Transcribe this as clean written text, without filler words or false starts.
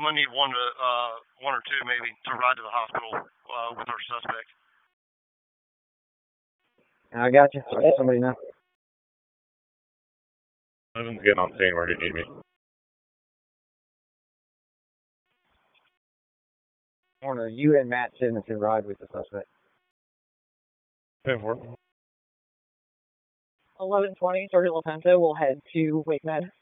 I'm gonna need one or two maybe to ride to the hospital with our suspect. I got you. I'll let somebody know. I'm getting on scene. Where do you need me? Warner, you and Matt Simmons can ride with the suspect. 10-4. 11:20, Sergeant LaPenta will head to Wake Med.